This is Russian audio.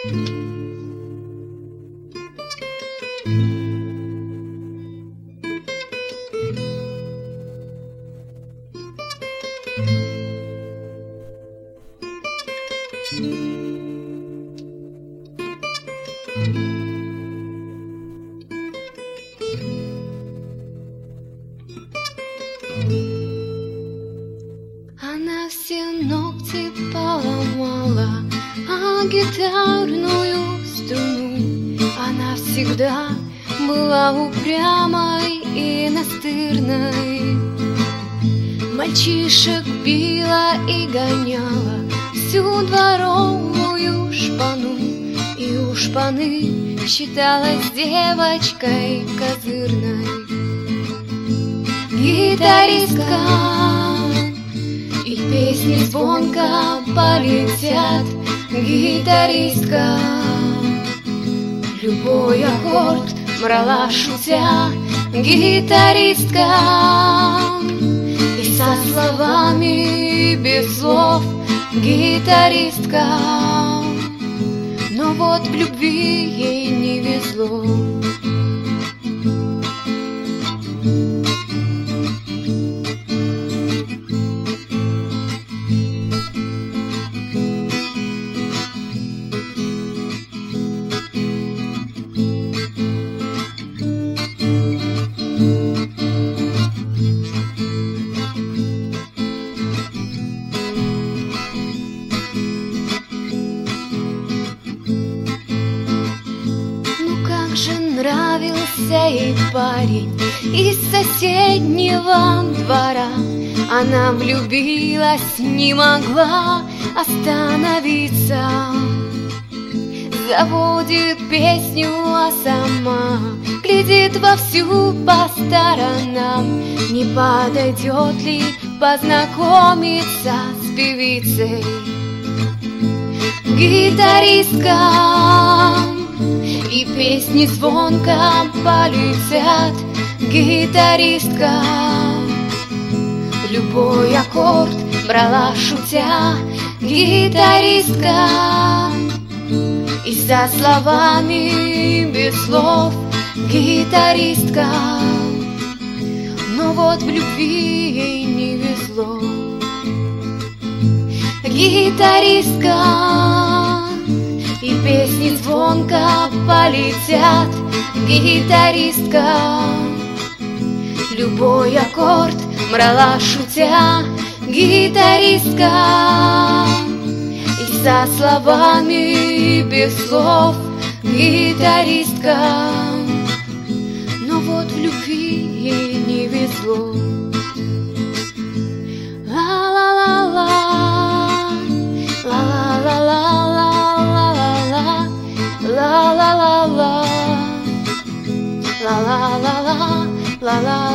Она все ногти поломала, а гитарную струну она всегда была упрямой и настырной. Мальчишек била и гоняла всю дворовую шпану, и у шпаны считалась девочкой козырной. Гитаристка, и песни звонко полетят. Гитаристка, любой аккорд брала шутя. Гитаристка, и со словами без слов. Гитаристка, но вот в любви ей не везло. Нравился ей парень из соседнего двора. Она влюбилась, не могла остановиться. Заводит песню, а сама глядит вовсю по сторонам. Не подойдет ли познакомиться с певицей? Гитаристка, и песни звонко полетят. Гитаристка, любой аккорд брала шутя. Гитаристка, и со словами без слов. Гитаристка, но вот в любви ей не везло. Гитаристка, и песни звонко полетят. Гитаристка, любой аккорд брала шутя. Гитаристка, и со словами без слов. Гитаристка, но вот в любви ей не везло. Ла-ла-ла-ла, ла-ла-ла-ла, la la la la la la la la la la